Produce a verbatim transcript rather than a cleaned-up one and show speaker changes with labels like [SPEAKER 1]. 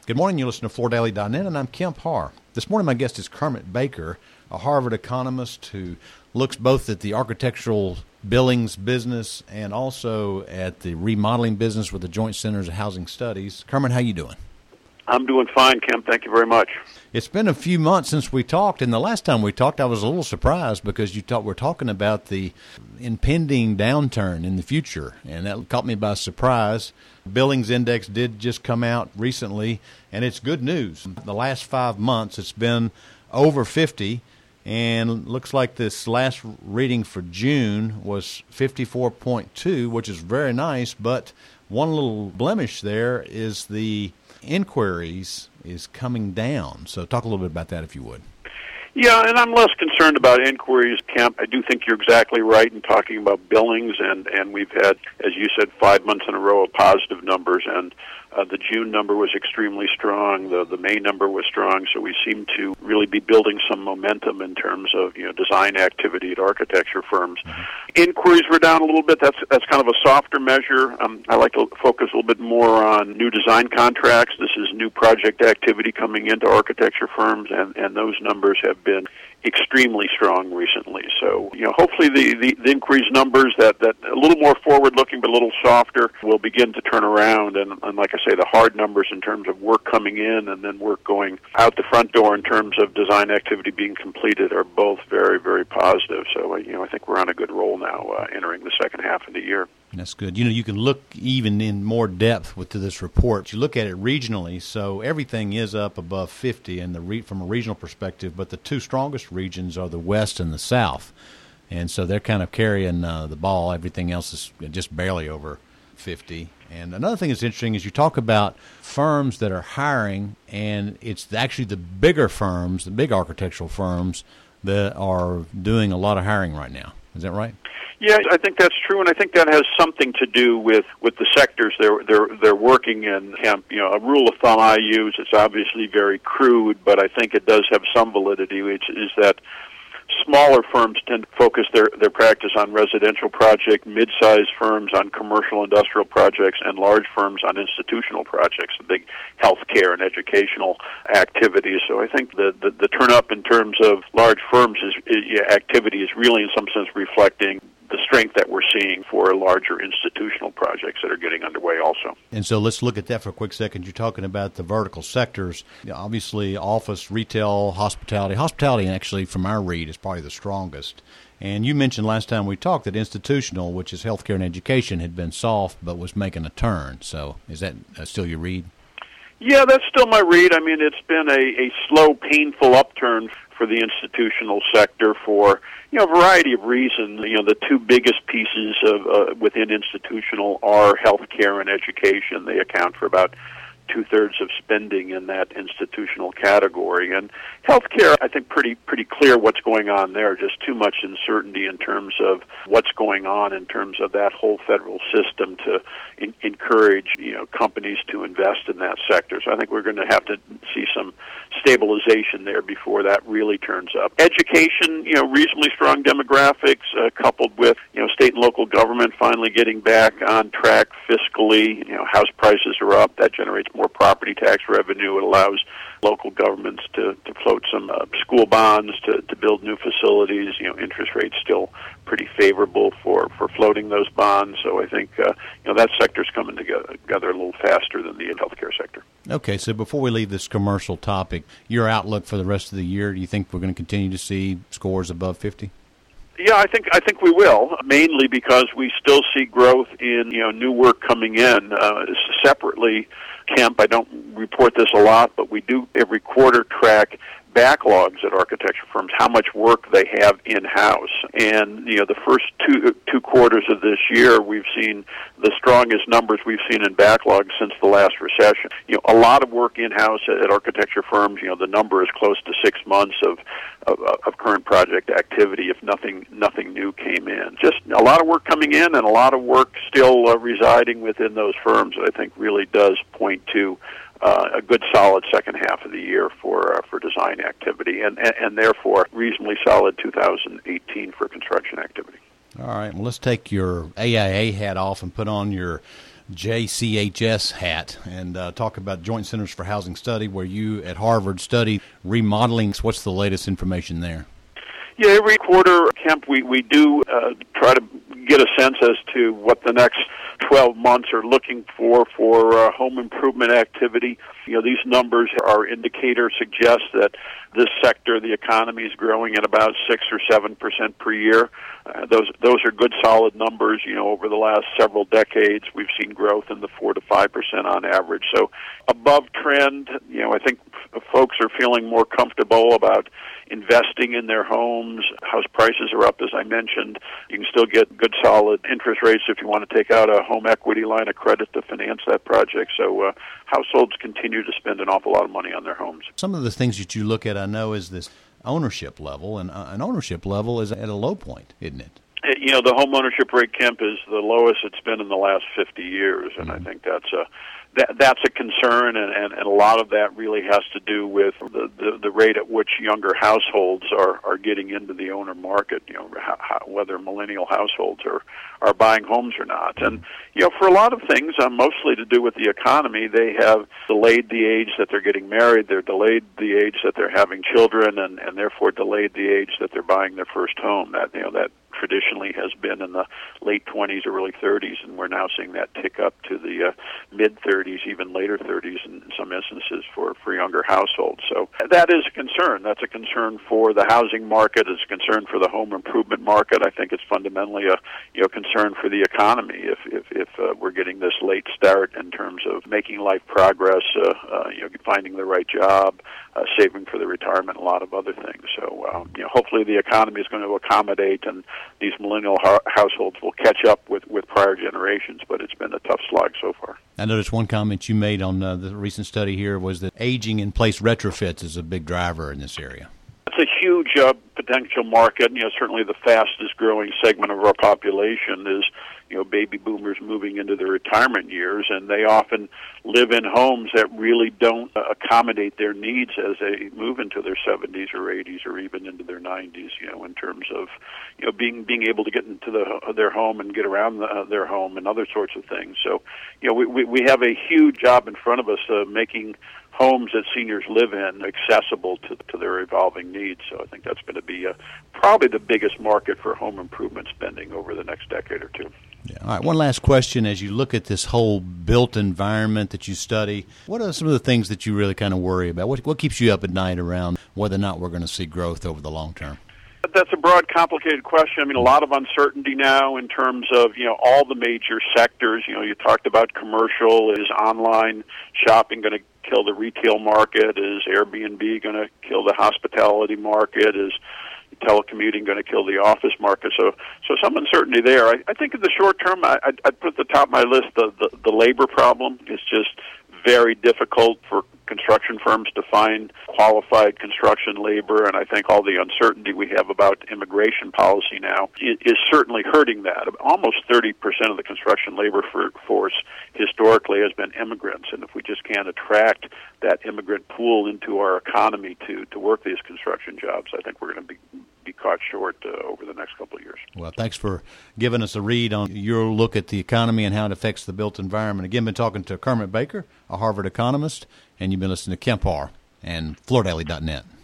[SPEAKER 1] Good morning. You listen to Florida Daily dot net, and I'm Kemp Harr. This morning, my guest is Kermit Baker, a Harvard economist who looks both at the architectural billings business and also at the remodeling business with the Joint Centers of Housing Studies. Kermit, how you doing?
[SPEAKER 2] I'm doing fine, Kemp. Thank you very much.
[SPEAKER 1] It's been a few months since we talked, and the last time we talked, I was a little surprised because you talk, we're talking about the impending downturn in the future, and that caught me by surprise. Billings Index did just come out recently, and it's good news. The last five months, it's been over fifty, and looks like this last reading for June was fifty-four point two, which is very nice, but one little blemish there is the inquiries is coming down. So talk a little bit about that, if you would.
[SPEAKER 2] Yeah, and I'm less concerned about inquiries, Kemp. I do think you're exactly right in talking about billings, and, and we've had, as you said, five months in a row of positive numbers, and uh, the June number was extremely strong. The the May number was strong, so we seem to really be building some momentum in terms of, you know, design activity at architecture firms. Mm-hmm. Inquiries were down a little bit. That's that's kind of a softer measure. Um, I like to focus a little bit more on new design contracts. This is new project activity coming into architecture firms, and, and those numbers have been extremely strong recently. So, you know, hopefully the, the, the increased numbers that, that a little more forward-looking but a little softer will begin to turn around. And, and like I say, the hard numbers in terms of work coming in and then work going out the front door in terms of design activity being completed are both very, very positive. So, you know, I think we're on a good roll now uh, entering the second half of the year.
[SPEAKER 1] That's good. You know, you can look even in more depth with to this report. You look at it regionally, so everything is up above fifty and the re- from a regional perspective, but the two strongest regions are the West and the South. And so they're kind of carrying uh, the ball. Everything else is just barely over fifty. And another thing that's interesting is you talk about firms that are hiring, and it's actually the bigger firms, the big architectural firms, that are doing a lot of hiring right now. Is that right?
[SPEAKER 2] Yeah, I think that's true, and I think that has something to do with, with the sectors they're they're they're working in. Kemp, you know, a rule of thumb I use, it's obviously very crude, but I think it does have some validity, which is that smaller firms tend to focus their, their practice on residential projects, mid-sized firms on commercial industrial projects, and large firms on institutional projects, big healthcare and educational activities. So I think the, the, the turn-up in terms of large firms is, is yeah, activity is really in some sense reflecting the strength that we're seeing for larger institutional projects that are getting underway also.
[SPEAKER 1] And so let's look at that for a quick second. You're talking about the vertical sectors. Obviously, office, retail, hospitality. Hospitality, actually, from our read, is probably the strongest. And you mentioned last time we talked that institutional, which is healthcare and education, had been soft but was making a turn. So is that uh, still your read?
[SPEAKER 2] Yeah, that's still my read. I mean, it's been a, a slow, painful upturn for the institutional sector for, you know, a variety of reasons. You know, the two biggest pieces of uh, within institutional are healthcare and education. They account for about two-thirds of spending in that institutional category. And healthcare, I think pretty pretty clear what's going on there, just too much uncertainty in terms of what's going on in terms of that whole federal system to in- encourage, you know, companies to invest in that sector. So I think we're going to have to see some stabilization there before that really turns up. Education, you know, reasonably strong demographics, uh, coupled with, you know, state and local government finally getting back on track fiscally. You know, house prices are up. That generates more property tax revenue. It allows local governments to, to float some uh, school bonds to, to build new facilities. You know, interest rates still pretty favorable for, for floating those bonds. So I think, uh, you know, that sector's coming together, together a little faster than the healthcare sector.
[SPEAKER 1] Okay, so before we leave this commercial topic, your outlook for the rest of the year, do you think we're going to continue to see scores above fifty?
[SPEAKER 2] Yeah, I think I think we will, mainly because we still see growth in, you know, new work coming in. Uh, separately, Kemp, I don't report this a lot, but we do every quarter track backlogs at architecture firms, how much work they have in-house. And, you know, the first two two quarters of this year, we've seen the strongest numbers we've seen in backlogs since the last recession. You know, a lot of work in-house at, at architecture firms. You know, the number is close to six months of, of, of current project activity if nothing nothing new came in. Just a lot of work coming in and a lot of work still uh, residing within those firms that I think really does point to Uh, a good solid second half of the year for uh, for design activity, and, and and therefore reasonably solid two thousand eighteen for construction activity.
[SPEAKER 1] All right, well, let's take your A I A hat off and put on your J C H S hat and uh, talk about Joint Centers for Housing Study, where you at Harvard study remodeling. What's the latest information there?
[SPEAKER 2] Yeah, every quarter, Kemp, we, we do uh, try to get a sense as to what the next twelve months are looking for for uh, home improvement activity. You know, these numbers, our indicator suggests that this sector, the economy, is growing at about six or seven percent per year. Uh, those those are good, solid numbers. You know, over the last several decades, we've seen growth in the four to five percent on average. So, above trend. You know, I think f- folks are feeling more comfortable about investing in their homes. House prices are up, as I mentioned. You can still get good, solid interest rates if you want to take out a home equity line of credit to finance that project. So uh, households continue to spend an awful lot of money on their homes.
[SPEAKER 1] Some of the things that you look at, I know, is this ownership level, and uh, an ownership level is at a low point, isn't it?
[SPEAKER 2] You know, the home ownership rate, Kemp, is the lowest it's been in the last fifty years, and mm-hmm. I think that's a that, that's a concern, and, and, and a lot of that really has to do with the, the, the rate at which younger households are, are getting into the owner market, you know, how, how, whether millennial households are, are buying homes or not. And, you know, for a lot of things, uh, mostly to do with the economy, they have delayed the age that they're getting married, they're delayed the age that they're having children, and, and therefore delayed the age that they're buying their first home. That, you know, that traditionally has been in the late twenties or early thirties, and we're now seeing that tick up to the uh, mid-thirties, even later thirties in some instances for, for younger households. So that is a concern. That's a concern for the housing market. It's a concern for the home improvement market. I think it's fundamentally a you know concern for the economy if if, if uh, we're getting this late start in terms of making life progress, uh, uh, you know, finding the right job, uh, saving for the retirement, a lot of other things. So um, you know, hopefully the economy is going to accommodate, and these millennial ha- households will catch up with, with prior generations, but it's been a tough slog so far.
[SPEAKER 1] I noticed one comment you made on uh, the recent study here was that aging in place retrofits is a big driver in this area.
[SPEAKER 2] It's a huge uh, potential market. You know, certainly the fastest growing segment of our population is, you know, baby boomers moving into their retirement years, and they often live in homes that really don't uh, accommodate their needs as they move into their seventies or eighties or even into their nineties, you know, in terms of, you know, being being able to get into the, their home and get around the, uh, their home and other sorts of things. So, you know, we, we, we have a huge job in front of us uh, making homes that seniors live in accessible to, to their evolving needs. So I think that's going to be uh, probably the biggest market for home improvement spending over the next decade or two.
[SPEAKER 1] Yeah. All right, one last question. As you look at this whole built environment that you study, what are some of the things that you really kind of worry about? What, what keeps you up at night around whether or not we're going to see growth over the long term?
[SPEAKER 2] That's a broad, complicated question. I mean, a lot of uncertainty now in terms of, you know, all the major sectors. You know, you talked about commercial. Is online shopping going to kill the retail market? Is Airbnb going to kill the hospitality market? Is telecommuting going to kill the office market? So, so some uncertainty there. I, I think in the short term, I, I'd, I'd put at the top of my list the, the, the labor problem. It's just very difficult for construction firms to find qualified construction labor, and I think all the uncertainty we have about immigration policy now is, is certainly hurting that. Almost thirty percent of the construction labor for, force historically has been immigrants, and if we just can't attract that immigrant pool into our economy to, to work these construction jobs, I think we're going to be be caught short uh, over the next couple of years.
[SPEAKER 1] Well, thanks for giving us a read on your look at the economy and how it affects the built environment. Again, been talking to Kermit Baker, a Harvard economist, and you've been listening to Kemp Harr and Fleur Daily dot net.